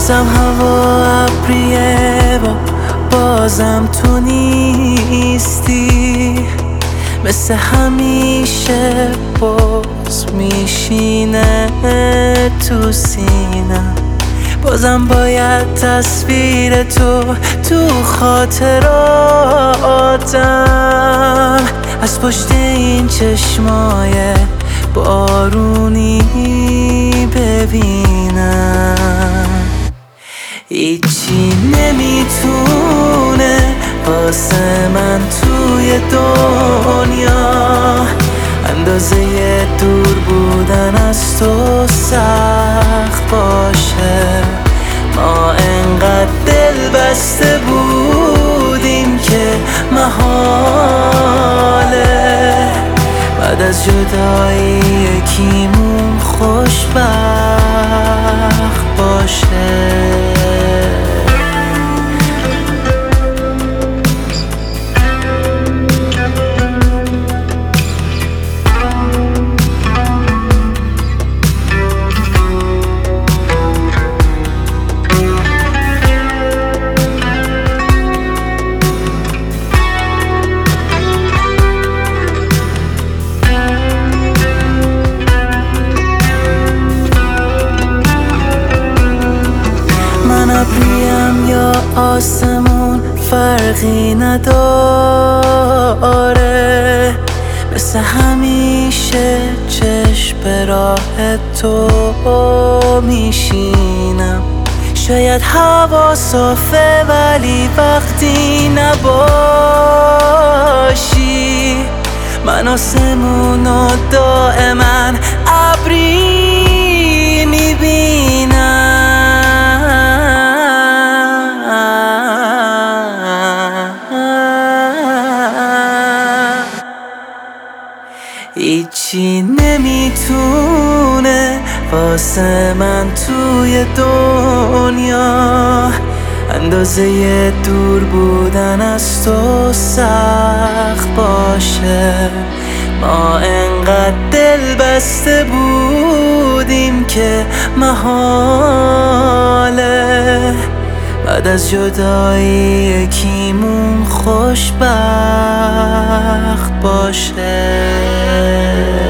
بازم هوا ابریه و بازم تو نیستی، مثل همیشه باز میشینه تو سینم. بازم باید تصویر تو خاطراتم از پشت این چشمای بارونی ببینم. هیچی نمیتونه واسه من توی دنیا اندازه دور بودن از تو سخت باشه. ما انقدر دل بسته بودیم که محاله بعد از جدایی یکیمون خوشبخت باشه. ابریم یا آسمون فرقی نداره، مثل همیشه چشم به راه تو میشینم. شاید هوا صافه ولی وقتی نباشی من آسمون و دائما ابری میبینم. هیچی نمیتونه واسه من توی دنیا اندازه دور بودن از تو سخت باشه. ما انقدر دل بسته بودیم که محاله بعد از جدایی یکیمون خوشبخت باشه.